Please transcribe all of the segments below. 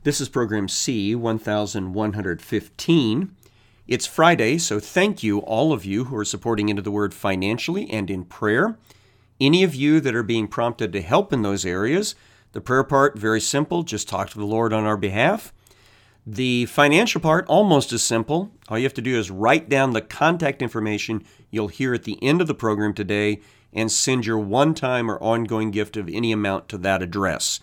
This is program C, 1115. It's Friday, so thank you, all of you who are supporting Into the Word financially and in prayer. Any of you that are being prompted to help in those areas, the prayer part, very simple, just talk to the Lord on our behalf. The financial part, almost as simple. All you have to do is write down the contact information you'll hear at the end of the program today and send your one-time or ongoing gift of any amount to that address.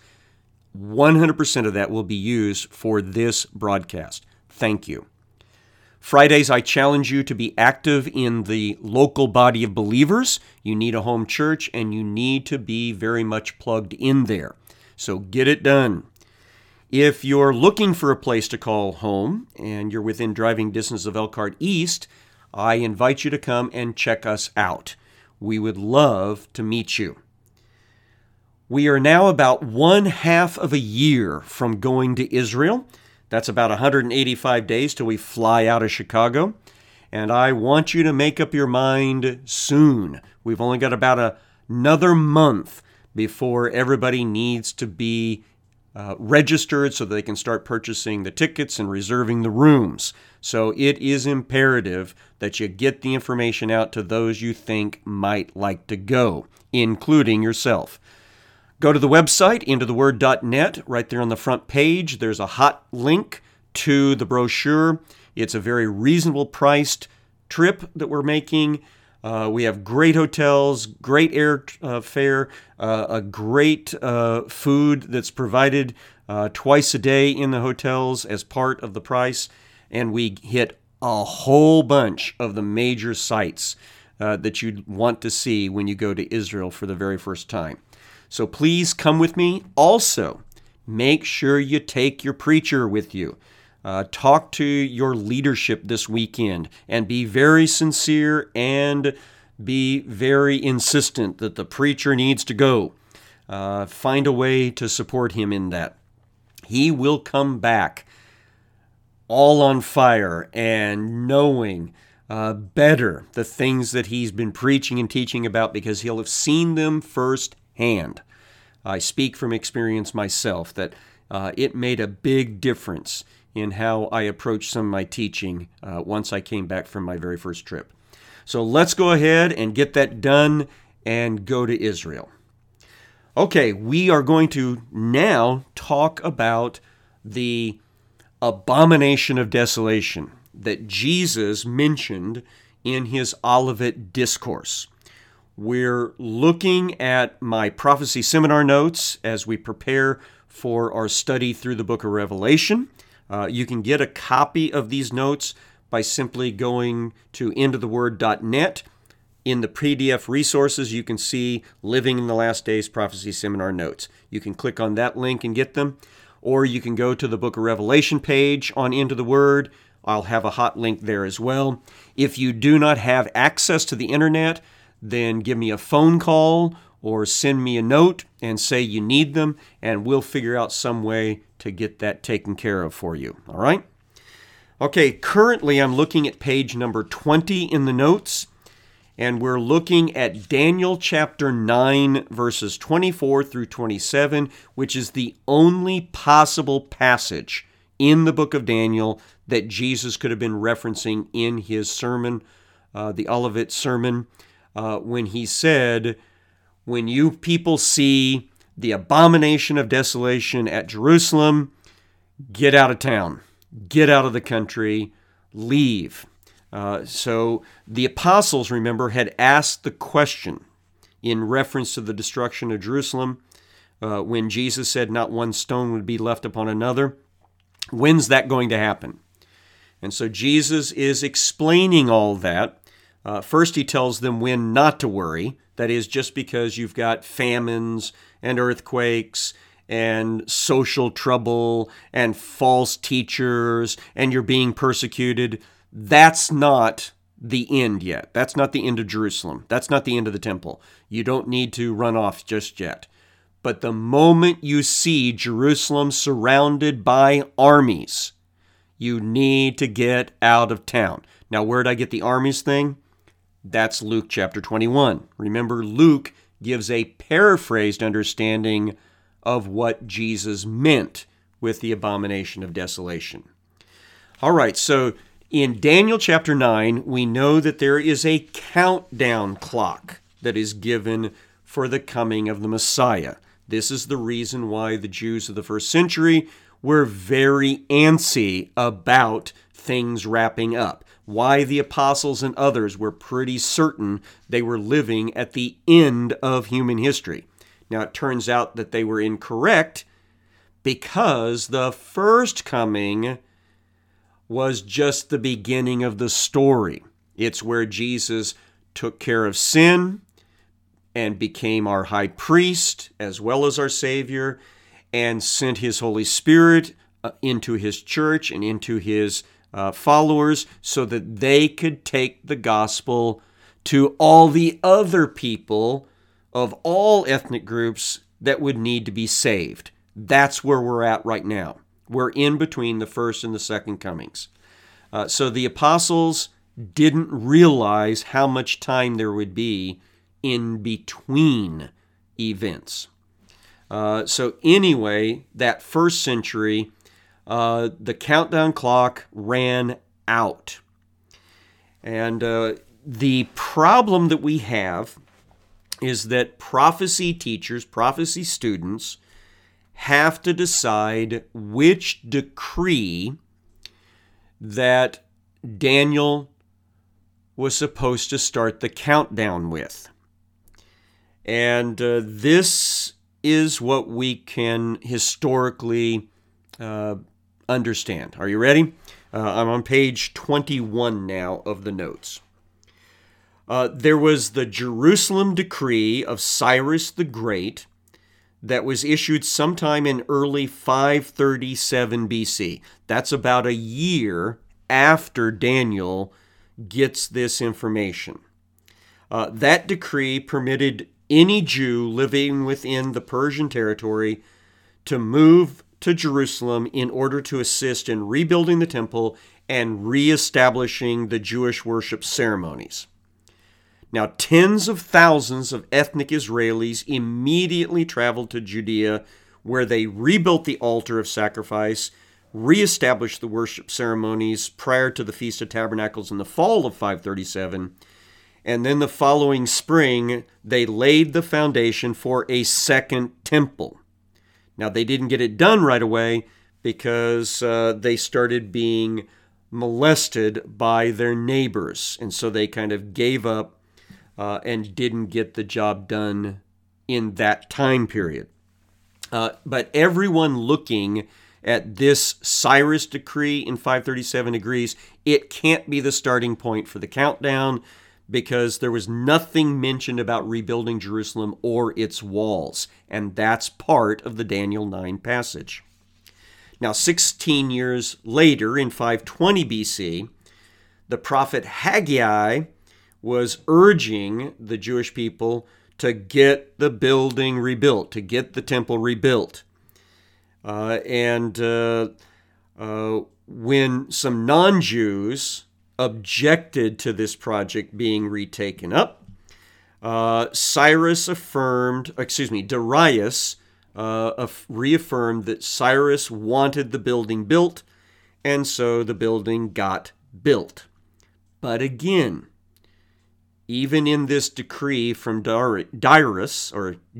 100% of that will be used for this broadcast. Thank you. Fridays, I challenge you to be active in the local body of believers. You need a home church, and you need to be very much plugged in there. So get it done. If you're looking for a place to call home, and you're within driving distance of Elkhart East, I invite you to come and check us out. We would love to meet you. We are now about 1/2 of a year from going to Israel. That's about 185 days till we fly out of Chicago. And I want you to make up your mind soon. We've only got about another month before everybody needs to be registered so they can start purchasing the tickets and reserving the rooms. So it is imperative that you get the information out to those you think might like to go, including yourself. Go to the website, intotheword.net. Right there on the front page, there's a hot link to the brochure. It's a very reasonable priced trip that we're making. We have great hotels, great airfare, a great food that's provided twice a day in the hotels as part of the price. And we hit a whole bunch of the major sites that you'd want to see when you go to Israel for the very first time. So please come with me. Also, make sure you take your preacher with you. Talk to your leadership this weekend and be very sincere and be very insistent that the preacher needs to go. Find a way to support him in that. He will come back all on fire and knowing better the things that he's been preaching and teaching about because he'll have seen them firsthand. I speak from experience myself that it made a big difference in how I approached some of my teaching once I came back from my very first trip. So let's go ahead and get that done and go to Israel. Okay, we are going to now talk about the abomination of desolation that Jesus mentioned in his Olivet Discourse. We're looking at my prophecy seminar notes as we prepare for our study through the book of Revelation. You can get a copy of these notes by simply going to intotheword.net. In the PDF resources, you can see Living in the Last Days Prophecy Seminar Notes. You can click on that link and get them, or you can go to the book of Revelation page on Into the Word. I'll have a hot link there as well. If you do not have access to the internet, then give me a phone call or send me a note and say you need them, and we'll figure out some way to get that taken care of for you. All right? Okay, currently I'm looking at page number 20 in the notes, and we're looking at Daniel chapter 9, verses 24 through 27, which is the only possible passage in the book of Daniel that Jesus could have been referencing in his sermon, the Olivet Sermon, when he said, when you people see the abomination of desolation at Jerusalem, get out of town, get out of the country, leave. So the apostles, remember, had asked the question in reference to the destruction of Jerusalem when Jesus said not one stone would be left upon another. When's that going to happen? And so Jesus is explaining all that. First, he tells them when not to worry. That is, just because you've got famines and earthquakes and social trouble and false teachers and you're being persecuted, that's not the end yet. That's not the end of Jerusalem. That's not the end of the temple. You don't need to run off just yet. But the moment you see Jerusalem surrounded by armies, you need to get out of town. Now, where'd I get the armies thing? That's Luke chapter 21. Remember, Luke gives a paraphrased understanding of what Jesus meant with the abomination of desolation. All right, so in Daniel chapter 9, we know that there is a countdown clock that is given for the coming of the Messiah. This is the reason why the Jews of the first century were very antsy about things wrapping up, why the apostles and others were pretty certain they were living at the end of human history. Now, it turns out that they were incorrect because the first coming was just the beginning of the story. It's where Jesus took care of sin and became our high priest as well as our Savior, and sent his Holy Spirit into his church and into his followers so that they could take the gospel to all the other people of all ethnic groups that would need to be saved. That's where we're at right now. We're in between the first and the second comings. So the apostles didn't realize how much time there would be in between events. So anyway, that first century, the countdown clock ran out. And the problem that we have is that prophecy teachers, prophecy students, have to decide which decree that Daniel was supposed to start the countdown with. And this is what we can historically understand. Are you ready? I'm on page 21 now of the notes. There was the Jerusalem decree of Cyrus the Great that was issued sometime in early 537 BC. That's about a year after Daniel gets this information. That decree permitted any Jew living within the Persian territory to move to Jerusalem in order to assist in rebuilding the temple and reestablishing the Jewish worship ceremonies. Now, tens of thousands of ethnic Israelis immediately traveled to Judea, where they rebuilt the altar of sacrifice, reestablished the worship ceremonies prior to the Feast of Tabernacles in the fall of 537, and then the following spring, they laid the foundation for a second temple. Now, they didn't get it done right away because they started being molested by their neighbors, and so they kind of gave up and didn't get the job done in that time period. But everyone looking at this Cyrus decree in 537 agrees it can't be the starting point for the countdown because there was nothing mentioned about rebuilding Jerusalem or its walls, and that's part of the Daniel 9 passage. Now, 16 years later, in 520 BC, the prophet Haggai was urging the Jewish people to get the building rebuilt, to get the temple rebuilt. When some non-Jews objected to this project being retaken up, Darius reaffirmed that Cyrus wanted the building built, and so the building got built. But again, even in this decree from Darius,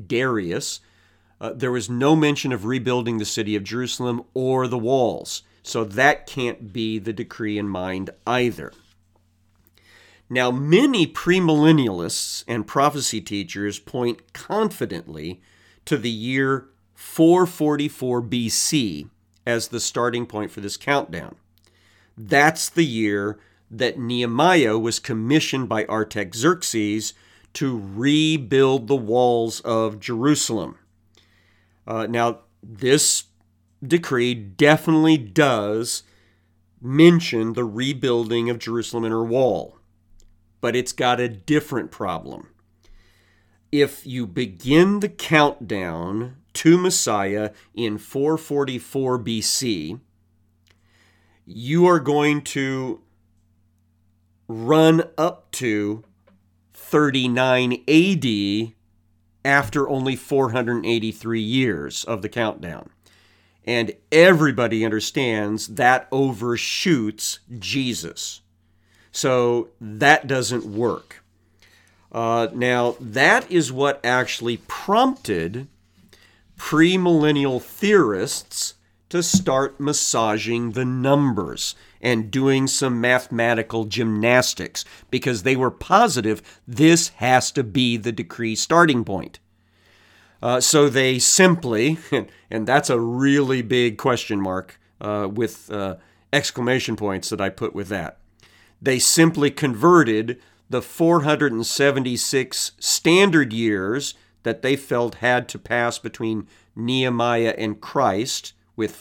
there was no mention of rebuilding the city of Jerusalem or the walls. So that can't be the decree in mind either. Now, many premillennialists and prophecy teachers point confidently to the year 444 BC as the starting point for this countdown. That's the year that Nehemiah was commissioned by Artaxerxes to rebuild the walls of Jerusalem. Now, this decree definitely does mention the rebuilding of Jerusalem and her wall, but it's got a different problem. If you begin the countdown to Messiah in 444 BC, you are going to run up to 39 AD after only 483 years of the countdown. and everybody understands that overshoots Jesus. So that doesn't work. Now, that is what actually prompted premillennial theorists to start massaging the numbers and doing some mathematical gymnastics, because they were positive this has to be the decree starting point. So they simply, and that's a really big question mark with exclamation points that I put with that, they simply converted the 476 standard years that they felt had to pass between Nehemiah and Christ, with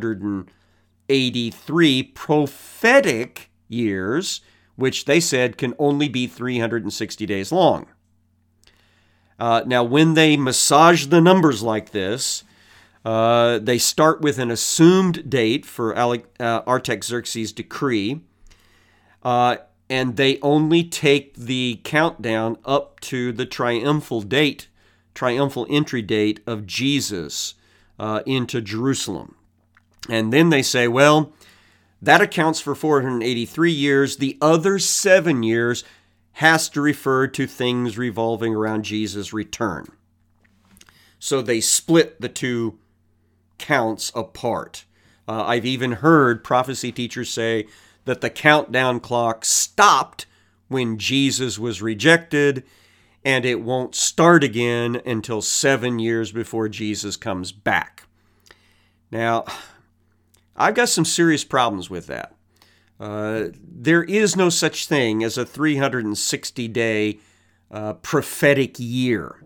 483 prophetic years, which they said can only be 360 days long. Now, when they massage the numbers like this, they start with an assumed date for Artaxerxes' decree, and they only take the countdown up to the triumphal entry date of Jesus into Jerusalem. And then they say, well, that accounts for 483 years. The other 7 years has to refer to things revolving around Jesus' return. So they split the two counts apart. I've even heard prophecy teachers say that the countdown clock stopped when Jesus was rejected, and it won't start again until 7 years before Jesus comes back. Now, I've got some serious problems with that. There is no such thing as a 360-day prophetic year.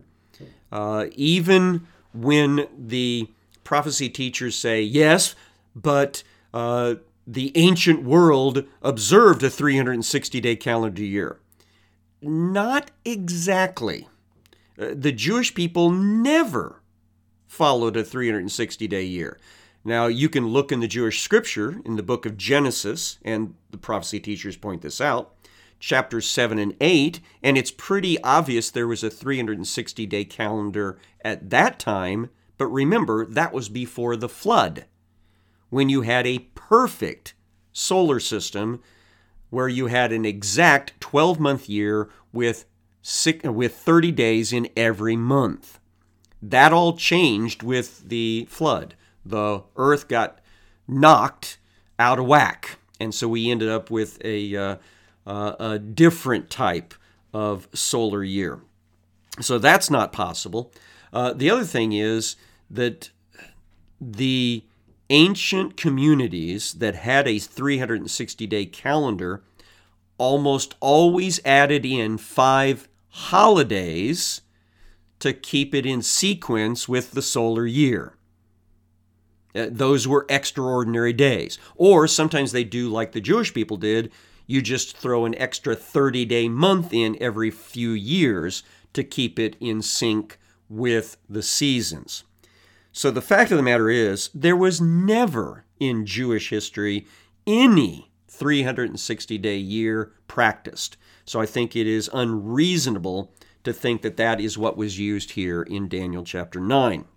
Even when the prophecy teachers say, yes, but the ancient world observed a 360-day calendar year. Not exactly. The Jewish people never followed a 360-day year. Now, you can look in the Jewish scripture in the book of Genesis, and the prophecy teachers point this out, chapters 7 and 8, and it's pretty obvious there was a 360-day calendar at that time, but remember, that was before the flood, when you had a perfect solar system where you had an exact 12-month year with 30 days in every month. That all changed with the flood. The earth got knocked out of whack, and so we ended up with a different type of solar year. So that's not possible. The other thing is that the ancient communities that had a 360-day calendar almost always added in 5 holidays to keep it in sequence with the solar year. Those were extraordinary days. Or sometimes they do like the Jewish people did. You just throw an extra 30-day month in every few years to keep it in sync with the seasons. So the fact of the matter is, there was never in Jewish history any 360-day year practiced. So I think it is unreasonable to think that that is what was used here in Daniel chapter 9.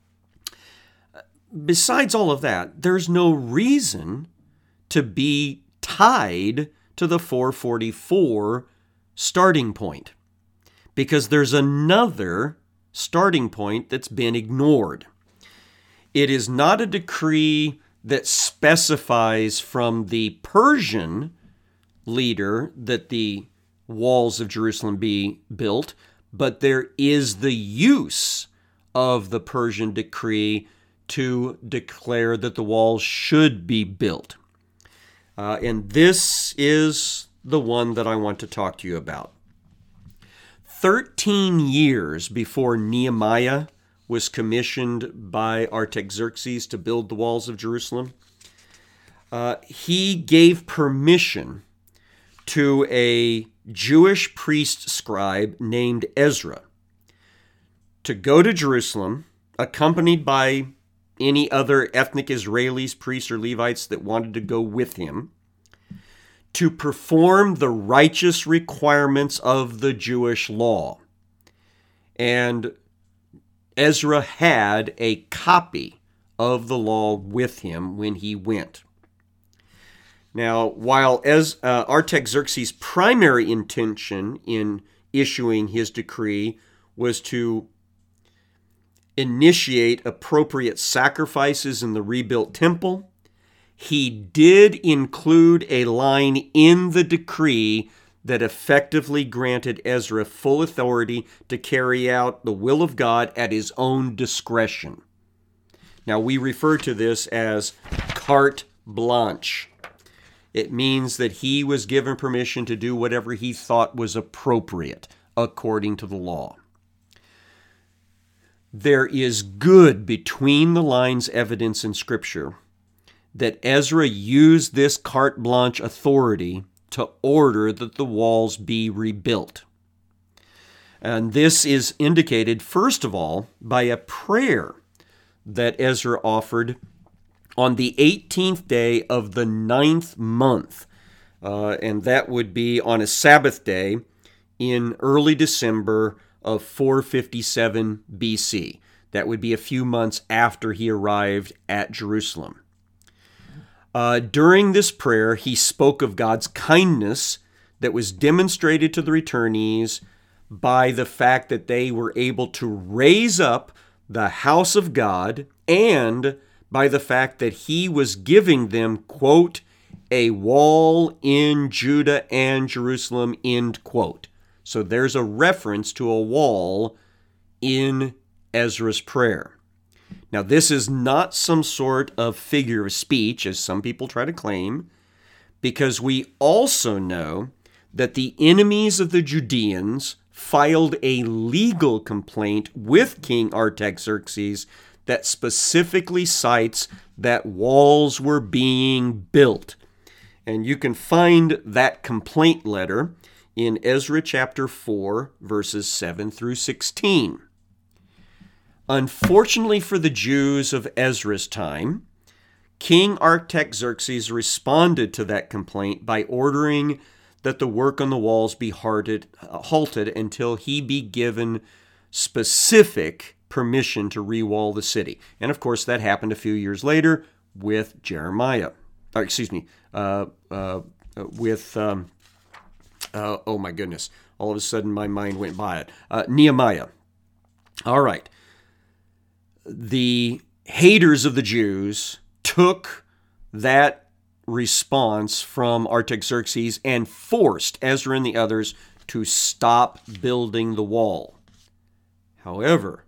Besides all of that, there's no reason to be tied to the 444 starting point, because there's another starting point that's been ignored. It is not a decree that specifies from the Persian leader that the walls of Jerusalem be built, but there is the use of the Persian decree to declare that the walls should be built. And this is the one that I want to talk to you about. 13 years before Nehemiah was commissioned by Artaxerxes to build the walls of Jerusalem, he gave permission to a Jewish priest scribe named Ezra to go to Jerusalem, accompanied by any other ethnic Israelis, priests, or Levites that wanted to go with him, to perform the righteous requirements of the Jewish law. And Ezra had a copy of the law with him when he went. Now, while Artaxerxes' primary intention in issuing his decree was to initiate appropriate sacrifices in the rebuilt temple, he did include a line in the decree that effectively granted Ezra full authority to carry out the will of God at his own discretion. Now, we refer to this as carte blanche. It means that he was given permission to do whatever he thought was appropriate according to the law. There is good between the lines evidence in Scripture that Ezra used this carte blanche authority to order that the walls be rebuilt. And this is indicated, first of all, by a prayer that Ezra offered on the 18th day of the 9th month, and that would be on a Sabbath day in early December of 457 BC. That would be a few months after he arrived at Jerusalem. During this prayer, he spoke of God's kindness that was demonstrated to the returnees by the fact that they were able to raise up the house of God, and by the fact that he was giving them, quote, a wall in Judah and Jerusalem, end quote. So there's a reference to a wall in Ezra's prayer. Now, this is not some sort of figure of speech, as some people try to claim, because we also know that the enemies of the Judeans filed a legal complaint with King Artaxerxes that specifically cites that walls were being built. And you can find that complaint letter in Ezra chapter 4, verses 7 through 16. Unfortunately for the Jews of Ezra's time, King Artaxerxes responded to that complaint by ordering that the work on the walls be halted until he be given specific permission to re-wall the city. And of course, that happened a few years later with Jeremiah. Oh my goodness. All of a sudden, my mind went by it. Nehemiah. All right. The haters of the Jews took that response from Artaxerxes and forced Ezra and the others to stop building the wall. However,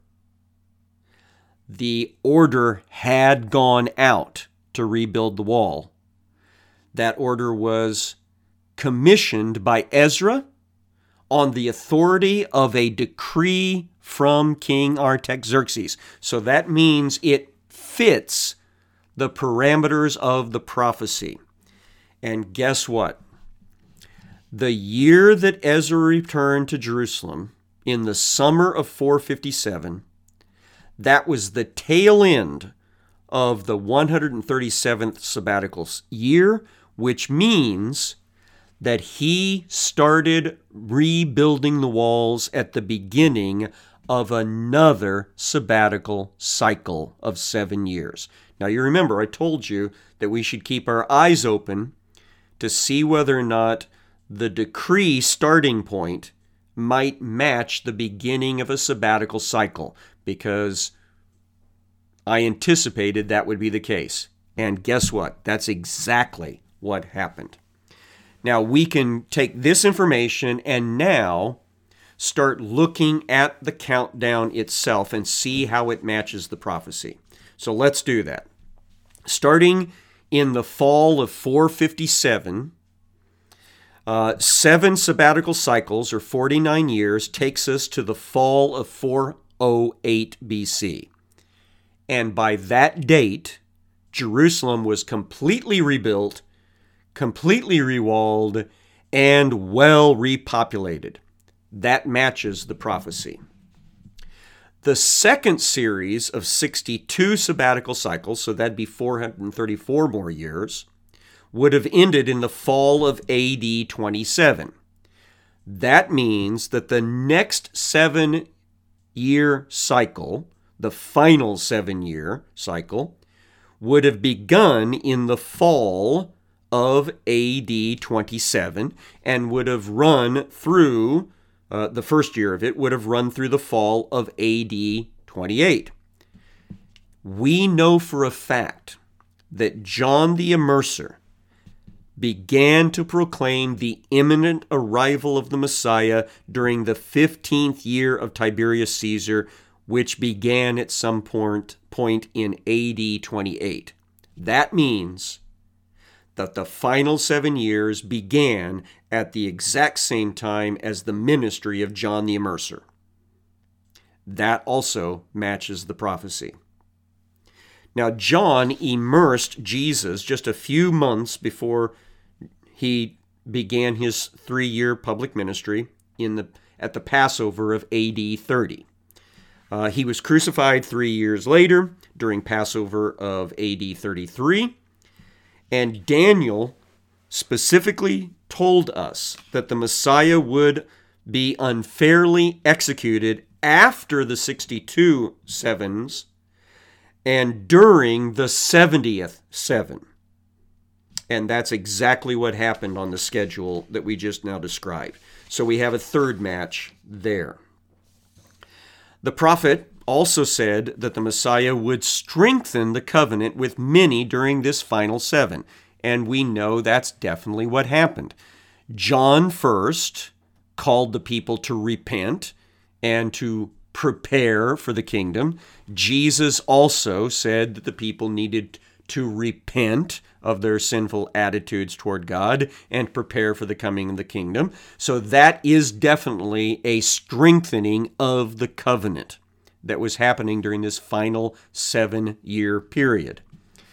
the order had gone out to rebuild the wall. That order was commissioned by Ezra on the authority of a decree from King Artaxerxes. So that means it fits the parameters of the prophecy. And guess what? The year that Ezra returned to Jerusalem, in the summer of 457, that was the tail end of the 137th sabbatical year, which means that he started rebuilding the walls at the beginning of another sabbatical cycle of 7 years. Now, you remember, I told you that we should keep our eyes open to see whether or not the decree starting point might match the beginning of a sabbatical cycle, because I anticipated that would be the case. And guess what? That's exactly what happened. Now, we can take this information and now start looking at the countdown itself and see how it matches the prophecy. So let's do that. Starting in the fall of 457, 7 sabbatical cycles, or 49 years, takes us to the fall of 408 BC. And by that date, Jerusalem was completely rebuilt, completely rewalled, and well repopulated. That matches the prophecy. The second series of 62 sabbatical cycles, so that'd be 434 more years, would have ended in the fall of AD 27. That means that the next 7-year cycle, the final 7-year cycle, would have begun in the fall of AD 27 and would have run through, the first year of it would have run through the fall of AD 28. We know for a fact that John the Immerser began to proclaim the imminent arrival of the Messiah during the 15th year of Tiberius Caesar, which began at some point in AD 28. That means that the final 7 years began at the exact same time as the ministry of John the Immerser. That also matches the prophecy. Now, John immersed Jesus just a few months before he began his 3-year public ministry at the Passover of AD 30. He was crucified 3 years later during Passover of AD 33, and Daniel specifically told us that the Messiah would be unfairly executed after the 62 sevens and during the 70th seven. And that's exactly what happened on the schedule that we just now described. So we have a third match there. The prophet also said that the Messiah would strengthen the covenant with many during this final 7. And we know that's definitely what happened. John first called the people to repent and to prepare for the kingdom. Jesus also said that the people needed to repent of their sinful attitudes toward God and prepare for the coming of the kingdom. So that is definitely a strengthening of the covenant that was happening during this final 7-year period.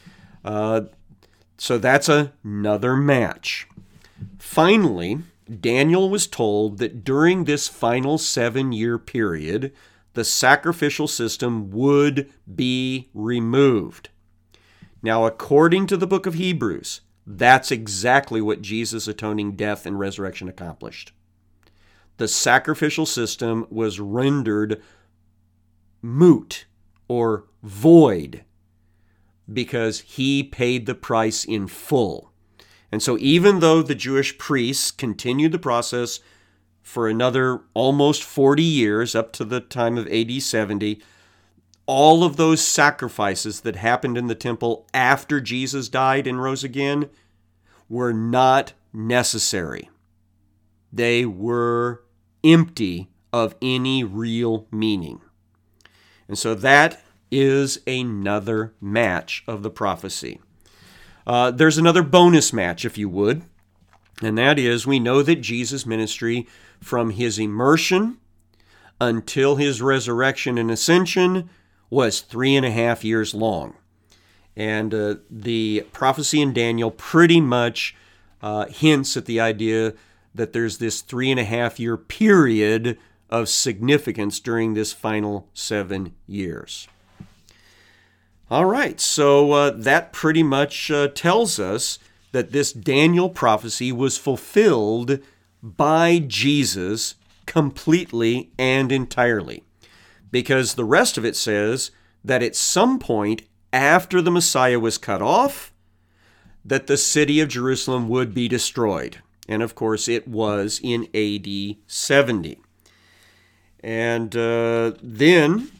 So that's another match. Finally, Daniel was told that during this final 7-year period, the sacrificial system would be removed. Now, according to the book of Hebrews, that's exactly what Jesus' atoning death and resurrection accomplished. The sacrificial system was rendered moot or void because he paid the price in full. And so even though the Jewish priests continued the process for another almost 40 years up to the time of AD 70, all of those sacrifices that happened in the temple after Jesus died and rose again were not necessary. They were empty of any real meaning. And so that is another match of the prophecy. There's another bonus match, if you would, and that is we know that Jesus' ministry from his immersion until his resurrection and ascension was 3.5 years long. And the prophecy in Daniel pretty much hints at the idea that there's this 3.5-year period of significance during this final 7 years. All right, so that pretty much tells us that this Daniel prophecy was fulfilled by Jesus completely and entirely, because the rest of it says that at some point after the Messiah was cut off, that the city of Jerusalem would be destroyed. And of course, it was in AD 70. And then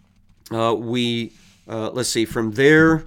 let's see, from there,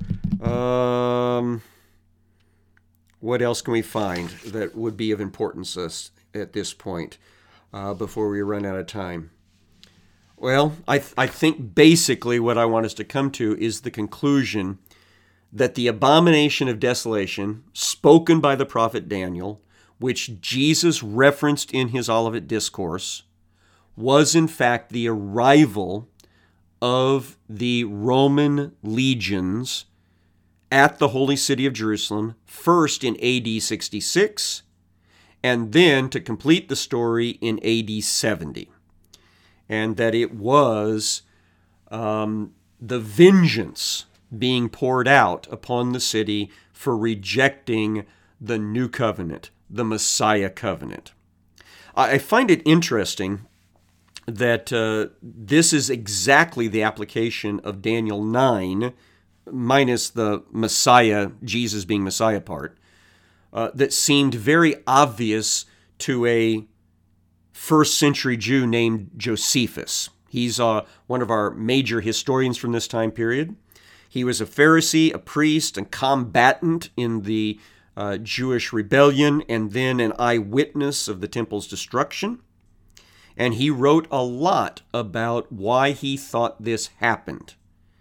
what else can we find that would be of importance at this point before we run out of time? Well, I think basically what I want us to come to is the conclusion that the abomination of desolation spoken by the prophet Daniel, which Jesus referenced in his Olivet Discourse, was in fact the arrival of the Roman legions at the holy city of Jerusalem, first in AD 66, and then to complete the story in AD 70. And that it was the vengeance being poured out upon the city for rejecting the new covenant, the Messiah covenant. I find it interesting that this is exactly the application of Daniel 9 minus the Messiah, Jesus being Messiah part, that seemed very obvious to a first century Jew named Josephus. He's one of our major historians from this time period. He was a Pharisee, a priest, and combatant in the Jewish rebellion, and then an eyewitness of the temple's destruction. And he wrote a lot about why he thought this happened.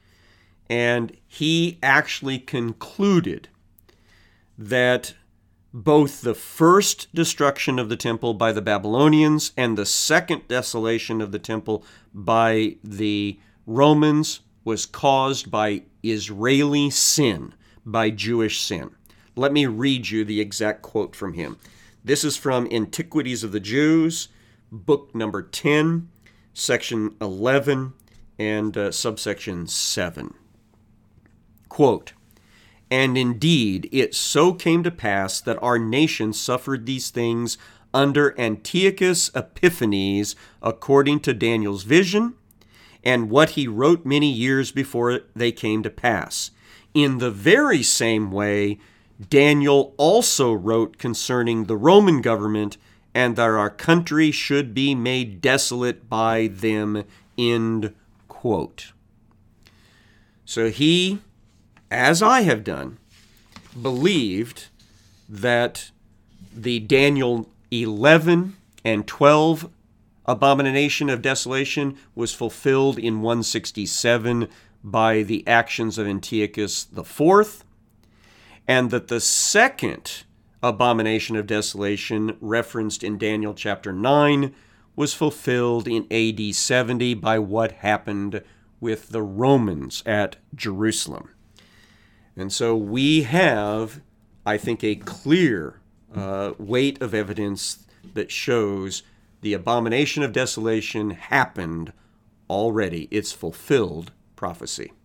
And he actually concluded that both the first destruction of the temple by the Babylonians and the second desolation of the temple by the Romans was caused by Israeli sin, by Jewish sin. Let me read you the exact quote from him. This is from Antiquities of the Jews, book number 10, section 11, and subsection 7. Quote, "And indeed it so came to pass that our nation suffered these things under Antiochus Epiphanes according to Daniel's vision, and what he wrote many years before they came to pass. In the very same way, Daniel also wrote concerning the Roman government, and that our country should be made desolate by them." End quote. So he, as I have done, believed that the Daniel 11 and 12 abomination of desolation was fulfilled in 167 by the actions of Antiochus IV, and that the second abomination of desolation referenced in Daniel chapter 9 was fulfilled in AD 70 by what happened with the Romans at Jerusalem. And so we have, I think, a clear weight of evidence that shows the abomination of desolation happened already. It's fulfilled prophecy.